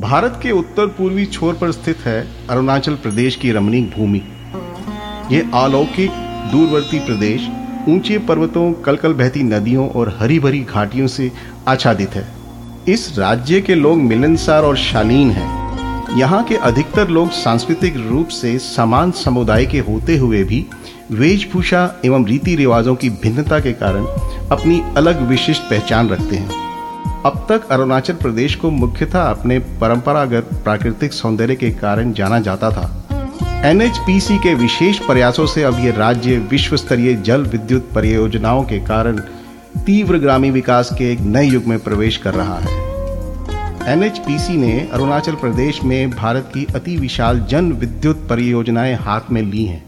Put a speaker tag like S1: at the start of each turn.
S1: भारत के उत्तर पूर्वी छोर पर स्थित है अरुणाचल प्रदेश की रमणीक भूमि। यह अलौकिक दूरवर्ती प्रदेश ऊंचे पर्वतों, कलकल बहती नदियों और हरी भरी घाटियों से आच्छादित है। इस राज्य के लोग मिलनसार और शालीन हैं। यहाँ के अधिकतर लोग सांस्कृतिक रूप से समान समुदाय के होते हुए भी वेशभूषा एवं रीति रिवाजों की भिन्नता के कारण अपनी अलग विशिष्ट पहचान रखते हैं। अब तक अरुणाचल प्रदेश को मुख्यतः अपने परंपरागत प्राकृतिक सौंदर्य के कारण जाना जाता था। NHPC के विशेष प्रयासों से अब यह राज्य विश्व स्तरीय जल विद्युत परियोजनाओं के कारण तीव्र ग्रामीण विकास के एक नए युग में प्रवेश कर रहा है। NHPC ने अरुणाचल प्रदेश में भारत की अति विशाल जन विद्युत परियोजनाएं हाथ में ली हैं।